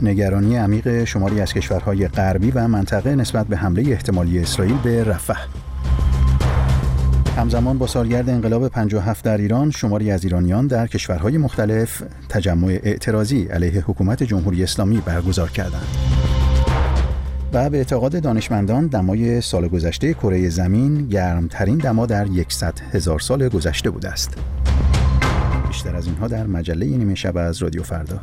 نگرانی عمیق شماری از کشورهای غربی و منطقه نسبت به حمله احتمالی اسرائیل به رفح. همزمان با سالگرد انقلاب 57 در ایران، شماری از ایرانیان در کشورهای مختلف تجمع اعتراضی علیه حکومت جمهوری اسلامی برگزار کردند. و به اعتقاد دانشمندان دمای سال گذشته کره زمین گرمترین دما در 100,000 سال گذشته بوده است. بیشتر از اینها در مجله نیمه شب از رادیو فردا.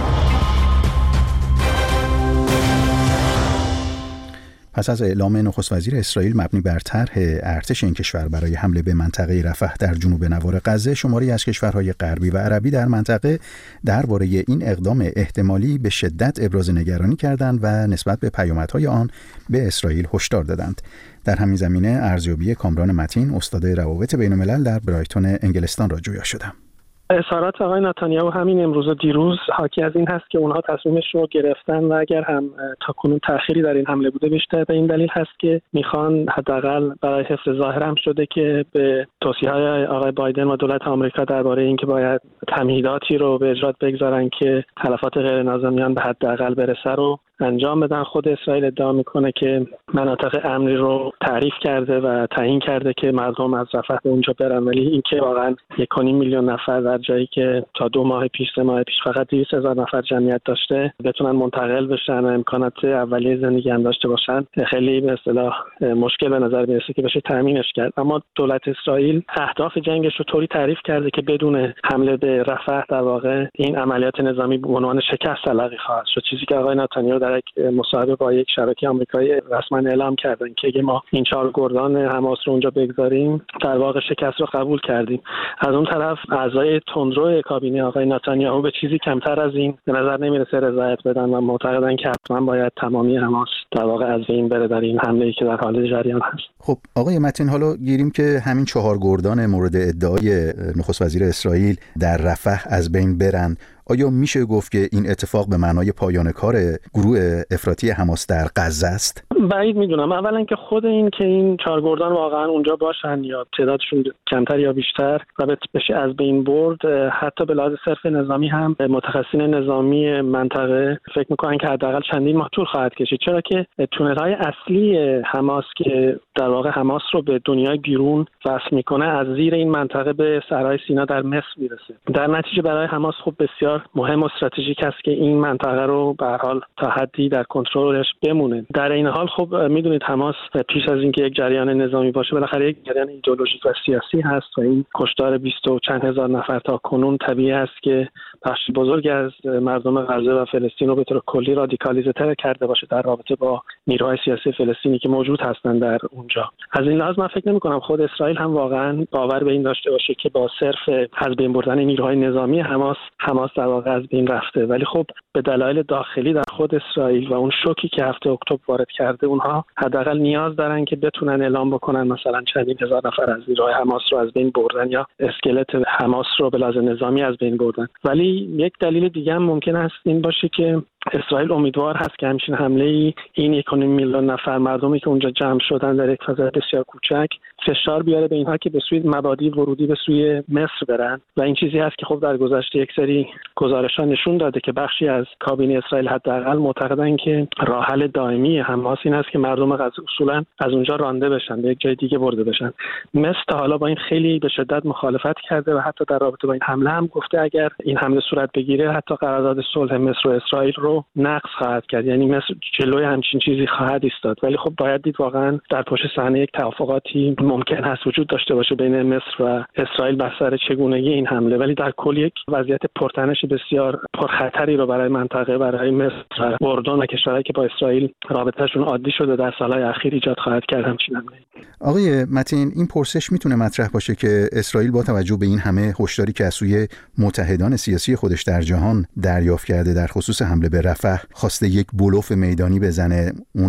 پس از اعلام نخست وزیر اسرائیل مبنی بر طرح ارتش این کشور برای حمله به منطقه رفح در جنوب نوار غزه، شماری از کشورهای غربی و عربی در منطقه درباره این اقدام احتمالی به شدت ابراز نگرانی کردند و نسبت به پیامدهای آن به اسرائیل هشدار دادند. در همین زمینه ارزیابی کامران متین، استاد روابط بین‌الملل در برایتون انگلستان را جویا شدم. اظهارات آقای نتانیاهو همین امروز و دیروز حاکی از این هست که اونها تصمیمش رو گرفتن و اگر هم تاکنون تأخیری در این حمله بوده، بیشتر به این دلیل هست که میخوان حداقل برای حفظ ظاهر هم شده که به توصیه‌های آقای بایدن و دولت آمریکا درباره اینکه باید تمهیداتی رو به اجرا بگذارن که تلفات غیر نظامیان به حداقل برسه رو انجام بدن. خود اسرائیل ادعا میکنه که مناطق امنی رو تعریف کرده و تعیین کرده که مردم از رفح به اونجا برن، ولی اینکه واقعا 1.5 میلیون نفر در جایی که تا 2 ماه پیش 3 ماه پیش فقط 200,000 نفر جمعیت داشته بتونن منتقل بشن و امکانات اولیه زندگی هم داشته باشن، خیلی به اصطلاح مشکل به نظر میرسه که بشه تامینش کرد. اما دولت اسرائیل اهداف جنگش رو طوری تعریف کرده که بدون حمله به رفح در واقع این عملیات نظامی به عنوان شکست تلقی خواهد شد، چیزی که آقای نتانیاهو در یک مصاحبه با یک شبکه آمریکایی رسما اعلام کردن که اگه ما این 4 گردان حماس رو اونجا بگذاریم در واقع شکست رو قبول کردیم. از اون طرف اعضای تندرو کابینه آقای نتانیاهو به چیزی کمتر از این به نظر نمیرسه رضایت بدن و معتقدن که حتما باید تمامی حماس در واقع از بین بره در این حمله‌ای که در حال جریان هست. خب آقای متین، حالا گیریم که همین 4 گردان مورد ادعای نخست وزیر اسرائیل در رفح از بین برن، آیا میشه گفت که این اتفاق به معنای پایان کار گروه افراطی حماس در غزه است؟ بعید میدونم. اولا که خود این که این 4 گردان واقعا اونجا باشن یا تعدادشون کمتر یا بیشتر و بشه از بین برد، حتی به لحاظ صرف نظامی هم متخصصین نظامی منطقه فکر میکنن که حداقل چندین ماه طول خواهد کشید، چرا که تونل‌های اصلی حماس که در واقع حماس رو به دنیای بیرون وصل میکنه از زیر این منطقه به صحرای سینا در مصر میرسه. در نتیجه برای حماس خب بسیار مهم و استراتژیک است که این منطقه رو به هر حال تا حدی در کنترلش بمونه. در این حال خب میدونید حماس پیش از اینکه یک جریان نظامی باشه بالاخره یک جریان ایدئولوژیک و سیاسی هست و این کشتار 20 و چند هزار نفر تا کنون طبیعی است که بخش بزرگی از مردم غزه و فلسطین رو به طور کلی رادیکالیزه تر کرده باشه در رابطه با نیروهای سیاسی فلسطینی که موجود هستند در اونجا. از این لحاظ من فکر نمی‌کنم خود اسرائیل هم واقعا باور به این داشته باشه که با صرف از بین بردن نیروهای نظامی حماس در واقع از بین رفته، ولی خب به دلایل داخلی در خود اسرائیل و اون شوکی که هفته اکتبر وارد کرده، اونها حداقل نیاز دارن که بتونن اعلام بکنن مثلا چندین هزار نفر از نیروهای حماس رو از بین بردن یا اسکلت حماس رو به لحاظ نظامی از بین بردن. ولی یک دلیل دیگه هم ممکن است این باشه که اسرائیل امیدوار هست که همچین حمله‌ای این 1.5 میلیون نفر مردمی که اونجا جمع شدن در یک فضای بسیار کوچک فشار بیاره به اینها که به سوی مبادی ورودی به سوی مصر برن و این چیزی هست که خب در گذشته یک سری گزارش‌ها نشون داده که بخشی از کابینه اسرائیل حداقل معتقدن که راه حل دائمی حماس این است که مردم غزه اصولاً از اونجا رانده بشن، به یک جای دیگه برده بشن. مصر تا حالا با این خیلی به شدت مخالفت کرده و حتی در رابطه با این حمله هم گفته اگر این حمله صورت بگیره حتی قرارداد صلح مصر و اسرائیل رو نقض خواهد کرد، یعنی مصر جلوی همچین چیزی خواهد ایستاد. ولی خب باید دید واقعا در پشت صحنه یک توافقاتی ممکن هست وجود داشته باشه بین مصر و اسرائیل بر سر چگونگی این حمله، ولی در کل یک وضعیت پرتنش بسیار پرخطری رو برای منطقه، برای مصر و اردن و کشورهایی که با اسرائیل رابطهشون عادی شده در سالهای اخیر ایجاد خواهد کرد همچین حمله. آقای متین، این پرسش میتونه مطرح باشه که اسرائیل با توجه به این همه هشداری که از سوی متحدان سیاسی خودش در جهان دریافت کرده در خصوص حمله به رفح خواسته یک بلوف میدانی بزنه، اون هم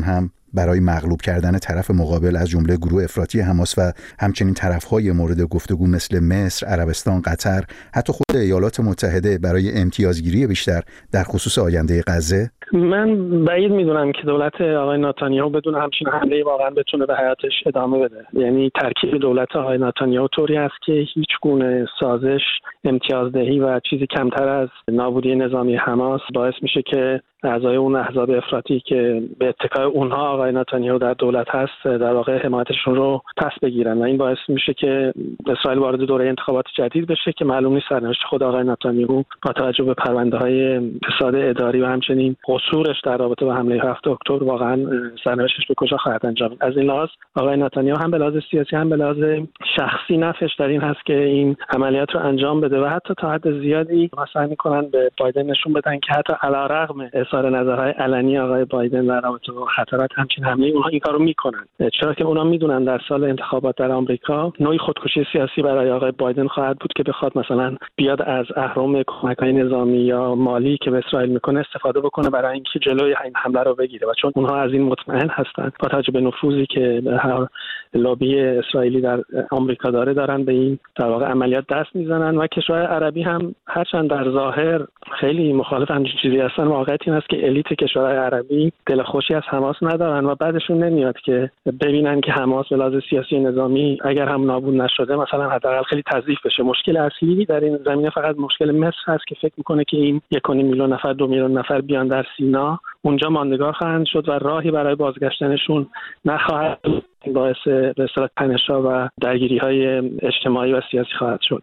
برای مغلوب کردن طرف مقابل از جمله گروه افراطی حماس و همچنین طرف‌های مورد گفتگو مثل مصر، عربستان، قطر، حتی خود ایالات متحده برای امتیازگیری بیشتر در خصوص آینده غزه؟ من بعید میدونم که دولت آقای نتانیاهو بدون همچین حمله واقعا بتونه به حیاتش ادامه بده. یعنی ترکیب دولت آقای نتانیاهو طوری است که هیچ گونه سازش، امتیازدهی و چیزی کمتر از نابودی نظامی حماس باعث میشه که اعضای اون احزاب افراطی که به اتکای اونها آقای نتانیاهو در دولت هست در واقع حمایتشون رو پس بگیرن و این باعث میشه که اسرائیل وارد دوره انتخابات جدید بشه که معلوم نیست سرنوشت خود آقای نتانیاهو با توجه به پرونده‌های فساد اداری و همچنین قصورش در رابطه با حمله 7 اکتبر واقعا سرنوشتش به کجا خواهد انجامید. از این لحاظ آقای نتانیاهو هم به لحاظ سیاسی هم به لحاظ شخصی نفعش در این هست که این عملیات رو انجام بده و حتی تا حد زیادی مثلا میکنن به بایدن نشون بدن که حتی علیرغم اظهار نظرهای علنی آقای بایدن در رابطه با خطرات همچین حمله اونها این کارو میکنن، چرا که اونها میدونن در سال انتخابات در آمریکا نوعی خودکشی سیاسی برای آقای بایدن خواهد بود که بخواد مثلا بیاد از اهرم کمک‌های نظامی یا مالی که به اسرائیل میکنه استفاده بکنه برای اینکه جلوی این حمله رو بگیره و چون اونها از این مطمئن هستند با توجه به نفوذی که هر لابی اسرائیلی در آمریکا دارن به این در واقع عملیات دست میزنن و کشورهای عربی هم هرچند در ظاهر خیلی مخالف همچین چیزی هستن، واقعیت این است که الیت کشورهای عربی دل خوشی از حماس ندارن و بعدشون نمیاد که ببینن که حماس به لحاظ سیاسی نظامی اگر هم نابود نشده مثلا حداقل خیلی تضعیف بشه. مشکل اصلی در این زمینه فقط مشکل مصر هست که فکر میکنه که این 1.5 میلیون نفر 2 میلیون نفر بیان در سینا اونجا ماندگار خواهند شد و راهی برای بازگشتنشون نخواهد بود، باعث به اصطلاح تنش‌ها و درگیری‌های اجتماعی و سیاسی خواهد شد.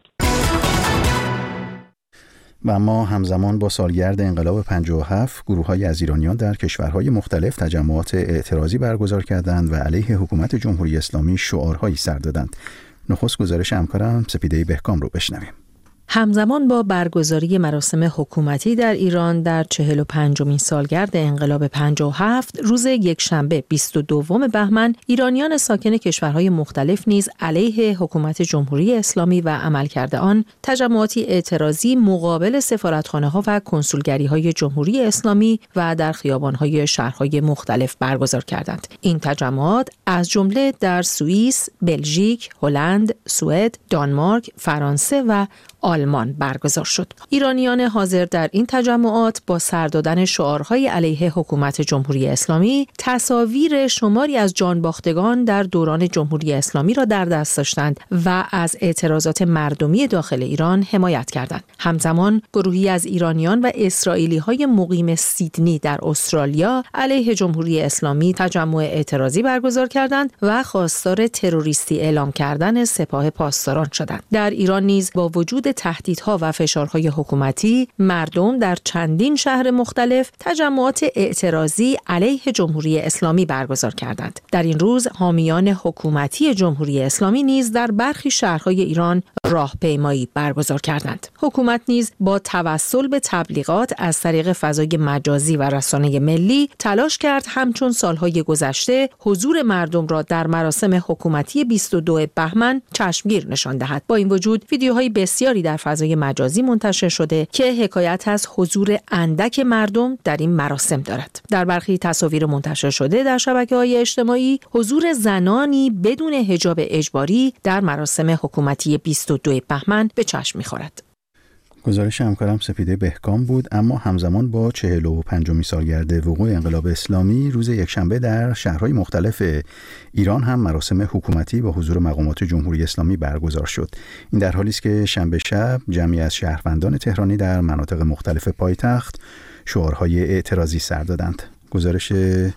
و اما همزمان با سالگرد انقلاب 57 گروه‌های از ایرانیان در کشورهای مختلف تجمعات اعتراضی برگزار کردند و علیه حکومت جمهوری اسلامی شعارهایی سر دادند. نخست گزارش همکارم سپیده بهکام رو بشنویم. همزمان با برگزاری مراسم حکومتی در ایران در 45مین سالگرد انقلاب 57 روز یکشنبه 22 بهمن ایرانیان ساکن کشورهای مختلف نیز علیه حکومت جمهوری اسلامی و عملکرد آن تجمعاتی اعتراضی مقابل سفارتخانه‌ها و کنسولگری‌های جمهوری اسلامی و در خیابان‌های شهرهای مختلف برگزار کردند. این تجمعات از جمله در سوئیس، بلژیک، هلند، سوئد، دانمارک، فرانسه و آلمان برگزار شد. ایرانیان حاضر در این تجمعات با سر دادن شعارهای علیه حکومت جمهوری اسلامی تصاویر شماری از جانباختگان در دوران جمهوری اسلامی را در دست داشتند و از اعتراضات مردمی داخل ایران حمایت کردند. همزمان گروهی از ایرانیان و اسرائیلی‌های مقیم سیدنی در استرالیا علیه جمهوری اسلامی تجمع اعتراضی برگزار کردند و خواستار تروریستی اعلام کردن سپاه پاسداران شدند. در ایران نیز با وجود تهدیدها و فشارهای حکومتی مردم در چندین شهر مختلف تجمعات اعتراضی علیه جمهوری اسلامی برگزار کردند. در این روز حامیان حکومتی جمهوری اسلامی نیز در برخی شهرهای ایران راهپیمایی برگزار کردند. حکومت نیز با توسل به تبلیغات از طریق فضای مجازی و رسانه ملی تلاش کرد همچون سالهای گذشته حضور مردم را در مراسم حکومتی 22 بهمن چشمگیر نشان دهد. با این وجود ویدیوهای بسیاری در فضای مجازی منتشر شده که حکایت از حضور اندک مردم در این مراسم دارد. در برخی تصاویر منتشر شده در شبکه‌های اجتماعی حضور زنانی بدون حجاب اجباری در مراسم حکومتی 22 بهمن به چشم می‌خورد. گزارش همکارم سپیده بهکام بود. اما همزمان با 45مین سالگرد وقوع انقلاب اسلامی روز یکشنبه در شهرهای مختلف ایران هم مراسم حکومتی با حضور مقامات جمهوری اسلامی برگزار شد. این در حالی است که شنبه شب جمعی از شهروندان تهرانی در مناطق مختلف پایتخت شعارهای اعتراضی سر دادند. گزارش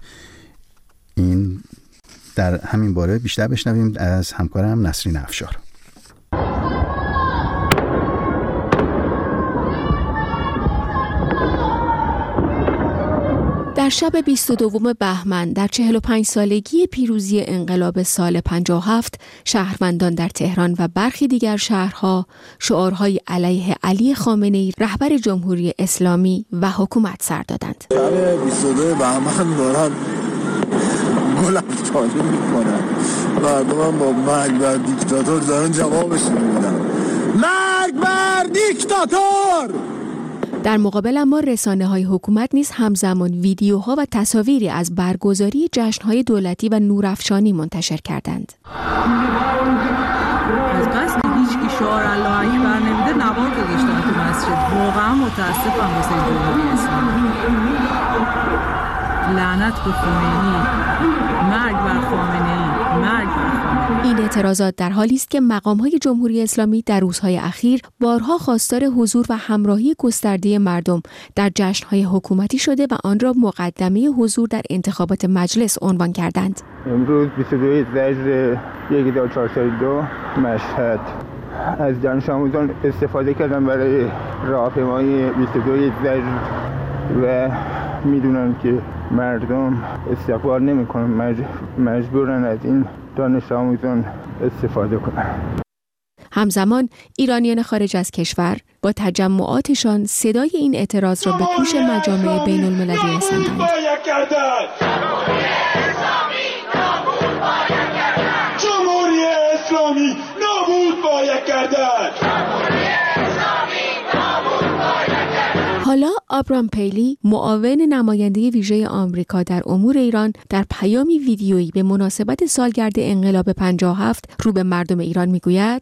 این در همین باره بیشتر بشنویم از همکارم نسرین افشار. در شب 22 بهمن در 45 سالگی پیروزی انقلاب سال 57 شهروندان در تهران و برخی دیگر شهرها شعارهای علیه علی خامنه‌ای رهبر جمهوری اسلامی و حکومت سر دادند. شب 22 بهمن دارن گل افشانی میکنن، مردم با مرگ بر دیکتاتور دارن جوابش میدن. مرگ بر دیکتاتور! در مقابل اما رسانه‌های حکومت نیز همزمان ویدیوها و تصاویری از برگزاری جشن‌های دولتی و نورافشانی منتشر کردند. از قصد هیچکی شعار الله اکبر نمیده نوار گذاشتن تو مسجد. واقعا متاسفم واسه جمهوری اسلامی. لعنت به خمینی، مرگ بر خامنه‌ای، مرگ بر خامنه‌ای. این اعتراضات در حالی است که مقام‌های جمهوری اسلامی در روزهای اخیر بارها خواستار حضور و همراهی گسترده مردم در جشن‌های حکومتی شده و آن را مقدمه حضور در انتخابات مجلس عنوان کردند. امروز 22 ذکر 1402 مشهد از دانش آموزان استفاده کردن برای راهپیمایی 22 ذکر و میدونن که مردم استقبال نمی‌کنن، مجبورن از این دانش آموزان استفاده کنن. همزمان ایرانیان خارج از کشور با تجمعاتشان صدای این اعتراض را به گوش مجامع بین المللی رساندند. جمهوری اسلامی نابود باید گردد. حالا آبرام پیلی، معاون نماینده ویژه آمریکا در امور ایران، در پیامی ویدیویی به مناسبت سالگرد انقلاب 57 رو به مردم ایران میگوید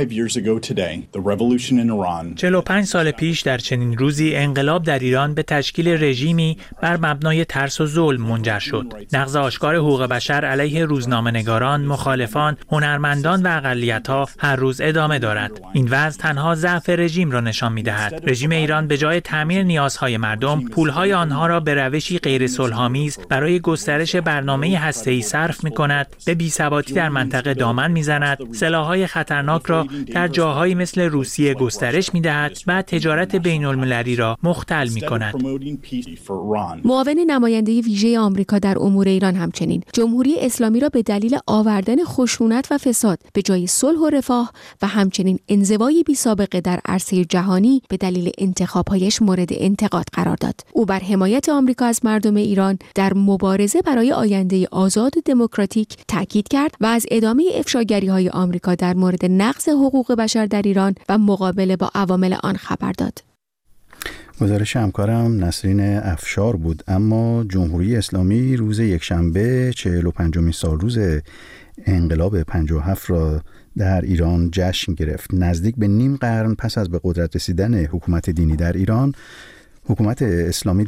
45 سال پیش در چنین روزی انقلاب در ایران به تشکیل رژیمی بر مبنای ترس و ظلم منجر شد. نقض آشکار حقوق بشر علیه روزنامه‌نگاران، مخالفان، هنرمندان و اقلیت‌ها هر روز ادامه دارد. این وضع تنها ضعف رژیم را نشان می‌دهد. رژیم ایران به جای تامین نیازهای مردم، پولهای آنها را به روشی غیر صلح‌آمیز برای گسترش برنامه هسته‌ای صرف می‌کند، به بی‌ثباتی در منطقه دامن می‌زند، سلاح‌های خطرناک را در جاهایی مثل روسیه گسترش می‌دهد و تجارت بین‌المللی را مختل می‌کند. معاون نماینده ویژه آمریکا در امور ایران همچنین جمهوری اسلامی را به دلیل آوردن خشونت و فساد به جای صلح و رفاه و همچنین انزوای بی‌سابقه در عرصه جهانی به دلیل انتخاب‌هایش مورد انتقاد قرار داد. او بر حمایت آمریکا از مردم ایران در مبارزه برای آینده آزاد و دموکراتیک تاکید کرد و از ادامه افشاگری‌های آمریکا در مورد نقض حقوق بشر در ایران و مقابله با عوامل آن خبر داد. گزارش همکارم نسرین افشار بود. اما جمهوری اسلامی روز یکشنبه 45مین سالروز انقلاب 57 را در ایران جشن گرفت. نزدیک به نیم قرن پس از به قدرت رسیدن حکومت دینی در ایران، حکومت اسلامی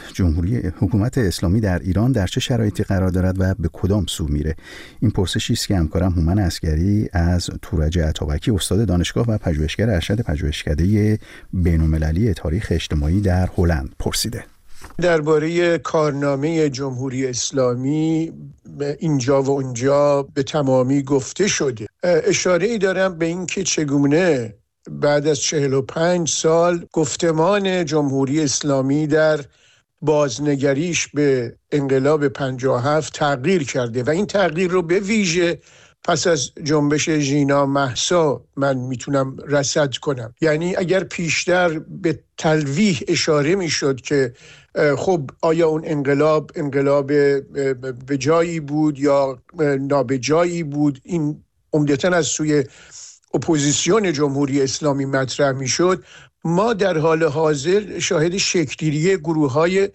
در ایران در چه شرایطی قرار دارد و به کدام سو میره؟ این پرسشی است که همکارم هومن عسگری از تورج عطابکی، استاد دانشگاه و پژوهشگر ارشد پژوهشکده بین‌المللی تاریخ اجتماعی در هلند پرسیده. درباره کارنامه جمهوری اسلامی اینجا و اونجا به تمامی گفته شده. اشاره‌ای دارم به اینکه چگونه بعد از 45 سال گفتمان جمهوری اسلامی در بازنگریش به انقلاب 57 تغییر کرده و این تغییر رو به ویژه پس از جنبش ژینا مهسا من میتونم رصد کنم. یعنی اگر پیشتر به تلویح اشاره میشد که خب آیا اون انقلاب به جایی بود یا نابجایی بود، این عمدتاً از سوی اپوزیسیون جمهوری اسلامی مطرح میشد، ما در حال حاضر شاهد شکل‌گیری گروه‌های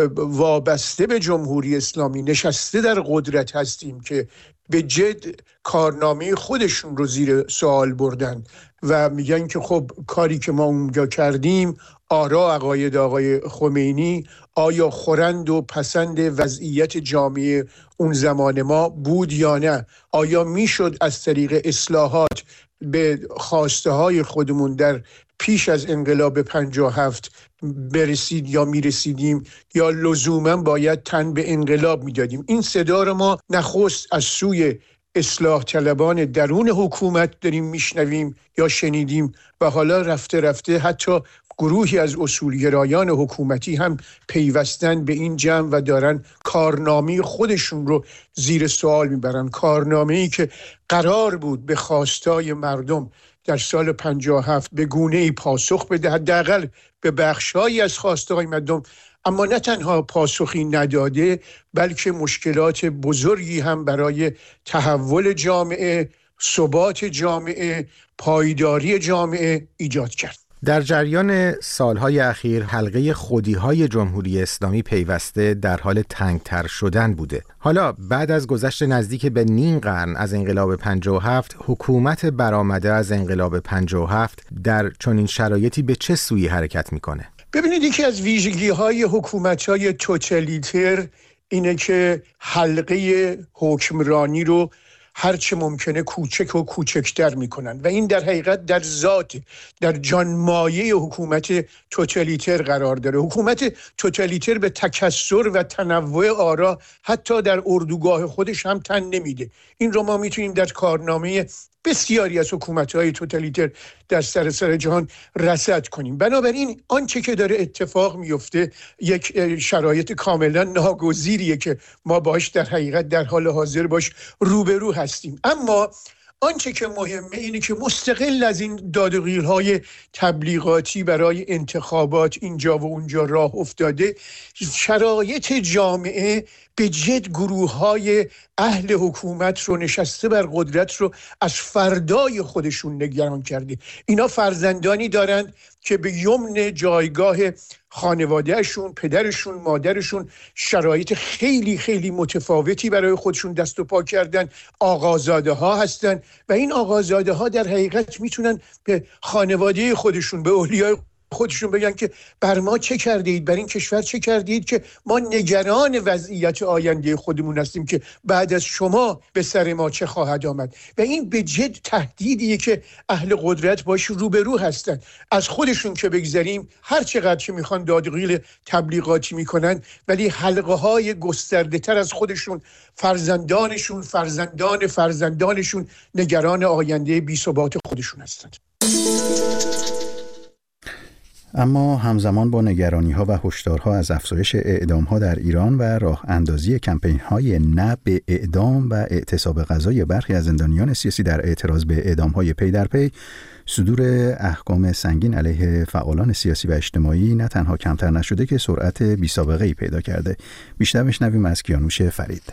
وابسته به جمهوری اسلامی نشسته در قدرت هستیم که به جد کارنامه خودشون رو زیر سوال بردن و میگن که خب کاری که ما اونجا کردیم، آرا عقاید آقای خمینی آیا خورند و پسند وضعیت جامعه اون زمان ما بود یا نه؟ آیا میشد از طریق اصلاحات به خواسته های خودمون در پیش از انقلاب 57 برسید یا میرسیدیم یا لزوما باید تن به انقلاب میدادیم؟ این صدا رو ما نخست از سوی اصلاح طلبان درون حکومت داریم میشنویم یا شنیدیم و حالا رفته رفته حتی گروهی از اصولگرایان حکومتی هم پیوستن به این جمع و دارن کارنامه خودشون رو زیر سوال میبرن. کارنامه‌ای که قرار بود به خواستای مردم در سال 57 به گونه‌ای پاسخ بده، حداقل به بخش‌هایی از خواستای مردم، اما نه تنها پاسخی نداده بلکه مشکلات بزرگی هم برای تحول جامعه، ثبات جامعه، پایداری جامعه ایجاد کرد. در جریان سالهای اخیر حلقه خودی‌های جمهوری اسلامی پیوسته در حال تنگتر شدن بوده. حالا بعد از گذشت نزدیک به نیم قرن از انقلاب 57 حکومت برآمده از انقلاب 57 در چنین شرایطی به چه سوی حرکت میکنه؟ ببینید یکی از ویژگی‌های حکومت‌های توتالیتر اینه که حلقه حکمرانی رو هرچه ممکنه کوچک و کوچکتر میکنن و این در حقیقت در ذات، در جانمایه حکومت توتالیتر قرار داره. حکومت توتالیتر به تکثر و تنوع آرا حتی در اردوگاه خودش هم تن نمیده. این رو ما میتونیم در کارنامه بسیاری از حکومت‌های توتالیتر در سراسر جهان رصد کنیم. بنابراین آنچه که داره اتفاق میفته یک شرایط کاملا ناگزیریه که ما باش در حقیقت در حال حاضر باش روبرو هستیم. اما آنچه که مهمه اینه که مستقل از این دادوغیرهای تبلیغاتی برای انتخابات اینجا و اونجا راه افتاده، شرایط جامعه به جد گروه‌های اهل حکومت رو نشسته بر قدرت رو از فردای خودشون نگران کرده. اینا فرزندانی دارند که به یمن جایگاه خانوادهشون، پدرشون، مادرشون شرایط خیلی خیلی متفاوتی برای خودشون دست و پا کردن. آقازاده ها هستن و این آقازاده ها در حقیقت میتونن به خانواده خودشون، به اولیای خودشون بگن که بر ما چه کردید، بر این کشور چه کردید که ما نگران وضعیت آینده خودمون هستیم که بعد از شما به سر ما چه خواهد آمد. و این به جد تهدیدیه که اهل قدرت باش روبرو هستن. از خودشون که بگذاریم، هر چقدر که میخوان دادگیل تبلیغاتی میکنن، ولی حلقه های گسترده تر از خودشون، فرزندانشون نگران آینده بی ثبات خودشون هستند. اما همزمان با نگرانی‌ها و هشدارها از افزایش اعدام‌ها در ایران و راه اندازی کمپین‌های نه به اعدام و اعتصاب قضایی برخی از زندانیان سیاسی در اعتراض به اعدام‌های پی در پی، صدور احکام سنگین علیه فعالان سیاسی و اجتماعی نه تنها کمتر نشده که سرعت بی‌سابقه‌ای پیدا کرده. بیشتر بشنویم از کیانوش فرید.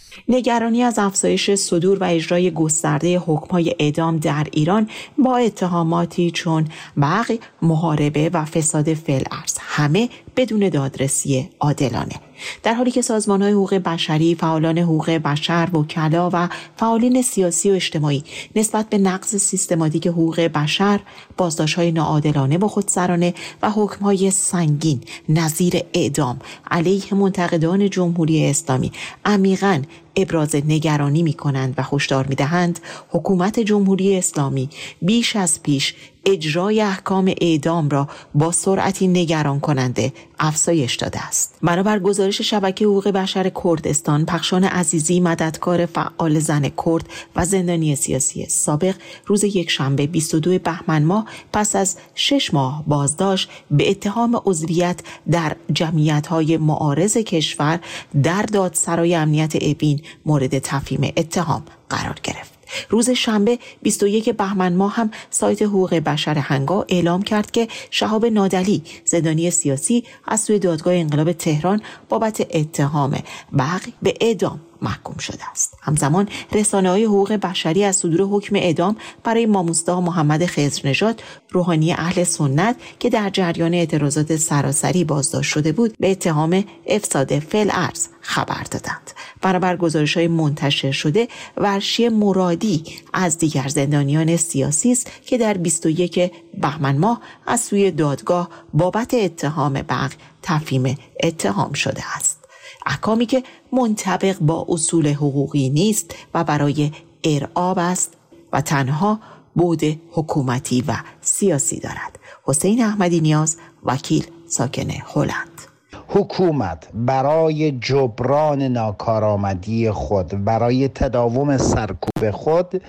نگرانی از افزایش صدور و اجرای گسترده حکم‌های اعدام در ایران با اتهاماتی چون بغی، محاربه و فساد فی‌الارض، همه بدون دادرسی عادلانه. در حالی که سازمان‌های حقوق بشری، فعالان حقوق بشر، وکلا و فعالین سیاسی و اجتماعی نسبت به نقض سیستماتیک حقوق بشر، بازداشت‌های ناعادلانه و خودسرانه و حکم‌های سنگین نظیر اعدام علیه منتقدان جمهوری اسلامی عمیقاً ابراز نگرانی می‌کنند و هشدار می‌دهند حکومت جمهوری اسلامی بیش از پیش اجرای احکام اعدام را با سرعتی نگران کننده افزایش داده است. بنابر گزارش شبکه حقوق بشر کردستان، پخشان عزیزی، مددکار فعال زن کرد و زندانی سیاسی سابق، روز یکشنبه 22 بهمن ماه پس از 6 ماه بازداشت به اتهام عضویت در جمعیت‌های معارض کشور در دادسرای امنیت اوین مورد تفهیم اتهام قرار گرفت. روز شنبه 21 بهمن ماه هم سایت حقوق بشر هنگا اعلام کرد که شهاب نادلی، زندانی سیاسی، از سوی دادگاه انقلاب تهران بابت اتهام بغی به اعدام محکوم شده است. همزمان رسانه‌های حقوق بشری از صدور حکم اعدام برای ماموستا محمد خضرنژاد، روحانی اهل سنت که در جریان اعتراضات سراسری بازداشت شده بود، به اتهام افساد فی‌الارض خبر دادند. برابر گزارش‌های منتشر شده، ورشی مرادی از دیگر زندانیان سیاسی است که در 21 بهمن ماه از سوی دادگاه بابت اتهام بغی تفهیم اتهام شده است. احکامی که منطبق با اصول حقوقی نیست و برای ارعاب است و تنها بعد حکومتی و سیاسی دارد. حسین احمدی نیاز، وکیل، ساکن هلند. حکومت برای جبران ناکارآمدی خود، برای تداوم سرکوب خود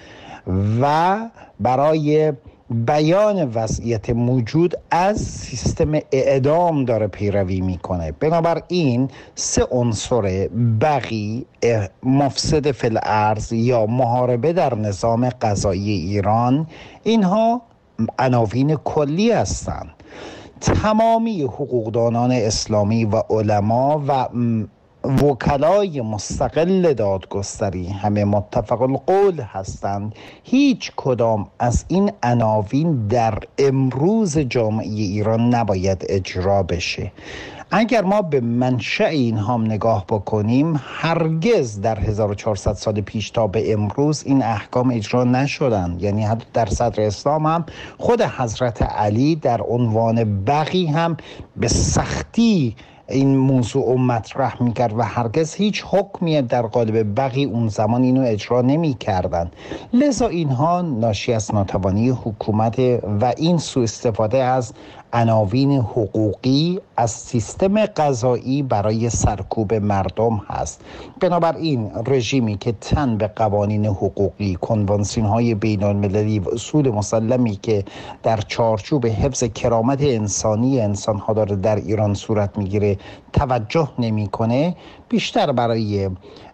و برای بیان وضعیت موجود از سیستم اعدام داره پیروی میکنه. بنابراین 3 عنصر بغی، مفسد فی‌الارض یا محاربه در نظام قضایی ایران، اینها عناوین کلی هستند. تمامی حقوقدانان اسلامی و علما و وکلای مستقل دادگستری همه متفق القول هستند هیچ کدام از این عناوین در امروز جامعه ایران نباید اجرا بشه. اگر ما به منشأ اینها نگاه بکنیم، هرگز در 1400 سال پیش تا به امروز این احکام اجرا نشدن. یعنی حتی در صدر اسلام هم خود حضرت علی در عنوان بغی هم به سختی این موضوع مطرح میکرد و هرگز هیچ حکمی در قالب بغی اون زمان اینو اجرا نمیکردن. لذا اینها ناشی از ناتوانی حکومت و این سوء استفاده از عناوین حقوقی از سیستم قضایی برای سرکوب مردم هست. بنابراین رژیمی که تن به قوانین حقوقی، کنوانسیون‌های بین‌المللی و اصول مسلمی که در چارچوب حفظ کرامت انسانی انسان‌ها داره در ایران صورت میگیره توجه نمی‌کنه، بیشتر برای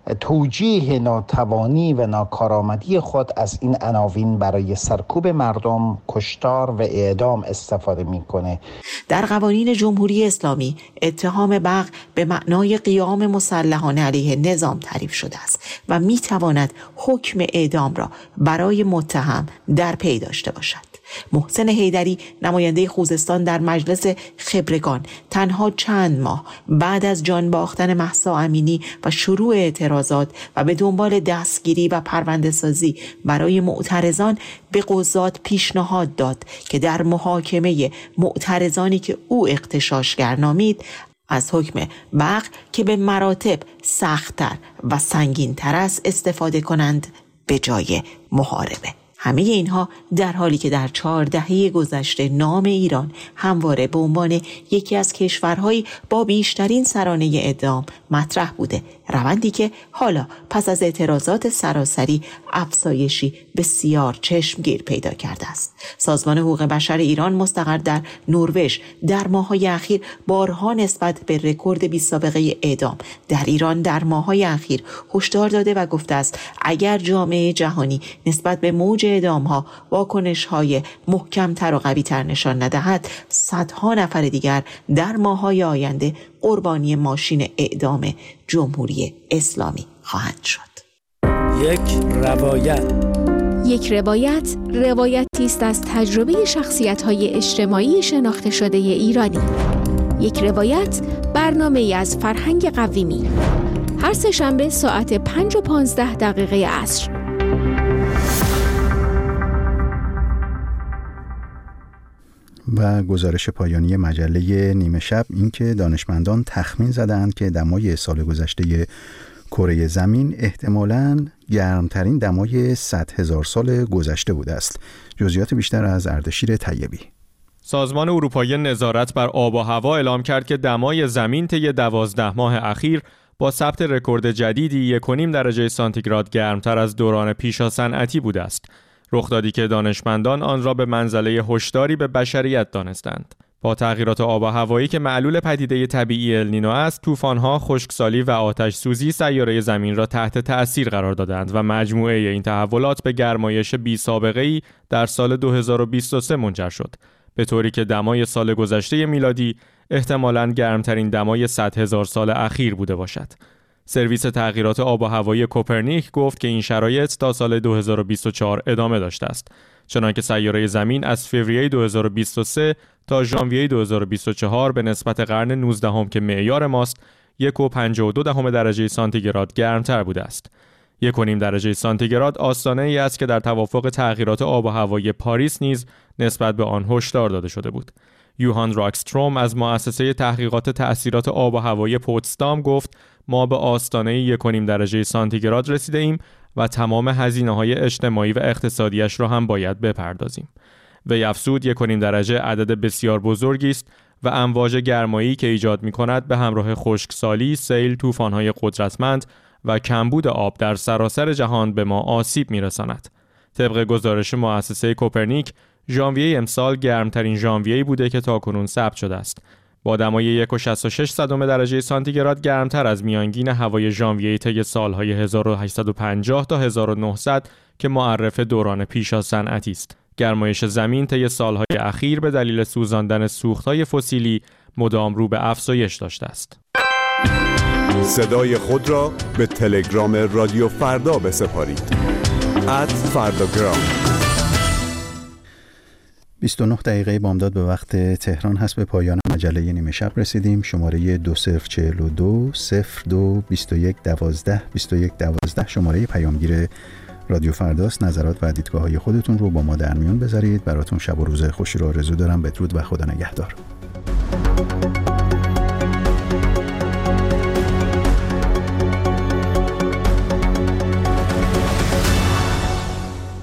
توجیه ناتوانی و ناکارآمدی خود از این عناوین برای سرکوب مردم، کشتار و اعدام استفاده میکنه. در قوانین جمهوری اسلامی اتهام بغی به معنای قیام مسلحانه علیه نظام تعریف شده است و میتواند حکم اعدام را برای متهم در پی داشته باشد. محسن حیدری نماینده خوزستان در مجلس خبرگان تنها چند ماه بعد از جان باختن مهسا امینی و شروع اعتراضات و به دنبال دستگیری و پرونده سازی برای معترضان به قضات پیشنهاد داد که در محاکمه معترضانی که او اغتشاشگر نامید از حکم بغی که به مراتب سخت‌تر و سنگین‌تر است استفاده کنند به جای محاربه. همه اینها در حالی که در 4 دهه گذشته نام ایران همواره به عنوان یکی از کشورهایی با بیشترین سرانه اعدام مطرح بوده، روندی که حالا پس از اعتراضات سراسری افزایشی بسیار چشمگیر پیدا کرده است. سازمان حقوق بشر ایران مستقر در نروژ در ماه‌های اخیر بارها نسبت به رکورد بی‌سابقه اعدام در ایران در ماه‌های اخیر هشدار داده و گفته است اگر جامعه جهانی نسبت به موج اعدام‌ها واکنش‌های محکم‌تر و قوی‌تر نشان ندهد، صدها نفر دیگر در ماه‌های آینده قربانی ماشین اعدام جمهوری اسلامی خواهند شد. یک روایت روایتی است از تجربه شخصیت‌های اجتماعی شناخته شده ایرانی. یک روایت برنامه‌ای از فرهنگ قویمی. هر سه‌شنبه ساعت 5:15 عصر. و گزارش پایانی مجله نیمه شب این که دانشمندان تخمین زدند که دمای سال گذشته کره زمین احتمالاً گرمترین دمای 100,000 سال گذشته بوده است. جزئیات بیشتر از اردشیر طیبی. سازمان اروپایی نظارت بر آب و هوا اعلام کرد که دمای زمین طی 12 ماه اخیر با ثبت رکورد جدیدی 1.5 درجه سانتیگراد گرمتر از دوران پیشا صنعتی بوده است. رخدادی که دانشمندان آن را به منزله هشداری به بشریت دانستند. با تغییرات آب و هوایی که معلول پدیده طبیعی النینو است، طوفان‌ها، خشکسالی و آتش سوزی سیاره زمین را تحت تأثیر قرار دادند و مجموعه این تحولات به گرمایش بی‌سابقه‌ای در سال 2023 منجر شد، به طوری که دمای سال گذشته میلادی احتمالاً گرمترین دمای 100,000 سال اخیر بوده باشد. سرویس تغییرات آب و هوایی کوپرنیک گفت که این شرایط تا سال 2024 ادامه داشته است، چنانکه سیاره زمین از فوریه 2023 تا ژانویه 2024 به نسبت قرن 19 که معیار ماست 1.52 درجه سانتیگراد گرمتر بوده است. 1.5 درجه سانتیگراد آستانه ای است که در توافق تغییرات آب و هوایی پاریس نیز نسبت به آن هشدار داده شده بود. یوهان راکستروم از مؤسسه تحقیقات تأثیرات آب و هوایی پوتسدام گفت ما به آستانه 1.5 درجه سانتیگراد رسیده ایم و تمام هزینه‌های اجتماعی و اقتصادیش را هم باید بپردازیم. وی افزود 1.5 درجه عدد بسیار بزرگی است و امواج گرمایی که ایجاد می‌کند به همراه خشکسالی، سیل، طوفان‌های قدرتمند و کمبود آب در سراسر جهان به ما آسیب می‌رساند. طبق گزارش مؤسسه کوپرنیک، ژانویه امسال گرمترین ژانویه‌ای بوده که تاکنون ثبت شده است، با دمای 1.66 درجه سانتیگراد گرمتر از میانگین هوای ژانویه طی سالهای 1850 تا 1900 که معرف دوران پیشا صنعتی است. گرمایش زمین طی سالهای اخیر به دلیل سوزاندن سوخت‌های فسیلی مدام رو به افزایش داشته است. صدای خود را به تلگرام رادیو فردا بسپارید. @فرداگرام. 29 دقیقه بامداد به وقت تهران هست. به پایان مجله نیمه شب رسیدیم. شماره 2042 02 21 12 21 12 شماره پیامگیر رادیو فرداست. نظرات و دیدگاه‌های خودتون رو با ما در میون بذارید. براتون شب و روز خوشی رو آرزو دارم. بدرود و خدا نگهدار.